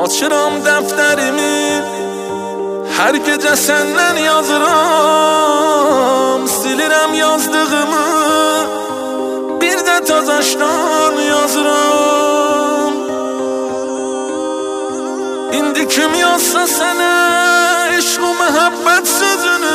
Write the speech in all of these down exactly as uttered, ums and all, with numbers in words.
Açıram dəftərimi, hər gecə səndən yazıram. Silirəm yazdığımı, bir də tazaşdan yazıram. İndi kim yazsa sənə eşq u məhəbbət sözünü,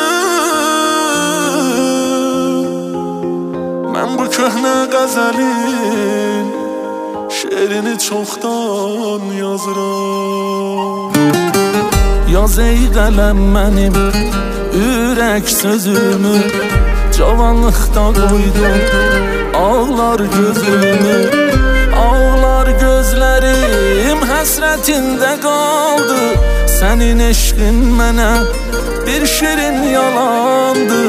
mən bu köhnə qəzəlin şeirini çoxdan yazıram. Yaz ey qələm mənim ürək sözümü, cavanlıqda qoydum ağlar gözümü. Ağlar gözlərim həsrətində qaldı, sənin eşqin mənə bir şirin yalandı.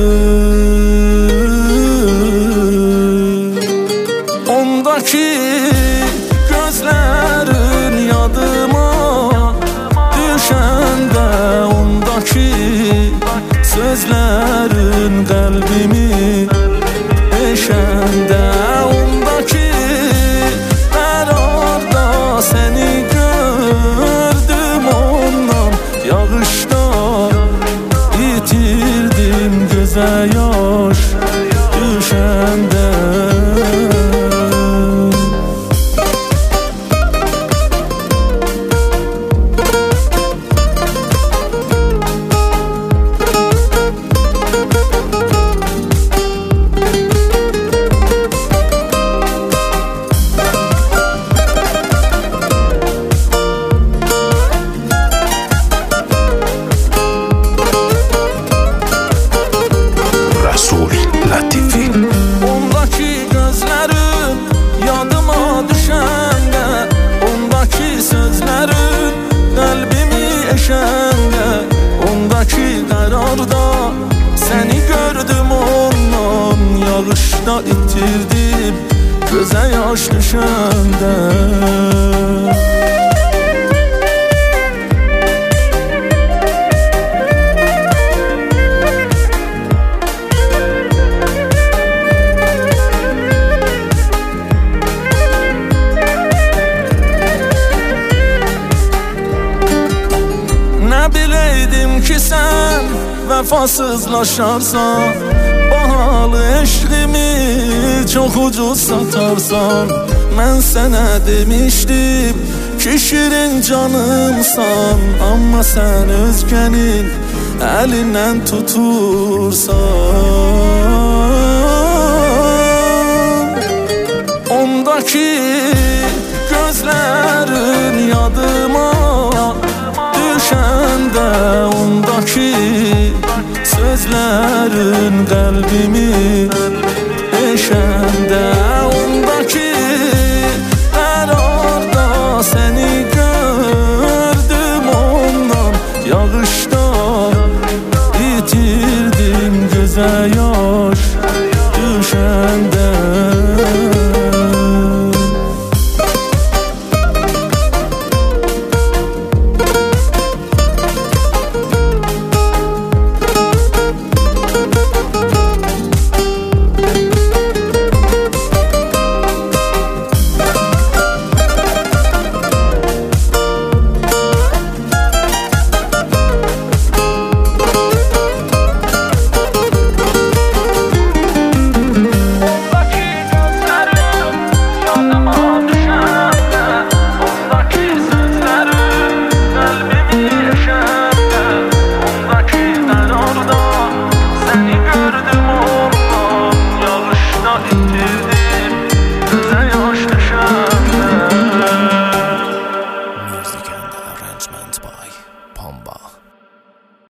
Ondaki gözlərin yadıma düşəndə, ondaki sözlərin qəlbimi eşəndə, ondaki qərarda səni gördüm, ondan yağışda itirdim gözə yaş düşəndə. Ondaki gözlərin yadıma düşəndə, ondaki sözlərin qəlbimi eşəndə, ondaki qərarda səni gördüm, ondan yağışda itirdim gözə yaş düşəndə. Nə biləydim ki sən vəfasızlaşarsan, bahalı eşqimi çox ucuz satarsan. Mən sənə demişdim ki şirin canımsan, amma sən özgənin əlindən tutursan. Ondaki gözlərin yadıma düşəndə, ondaki sözlərin qəlbimi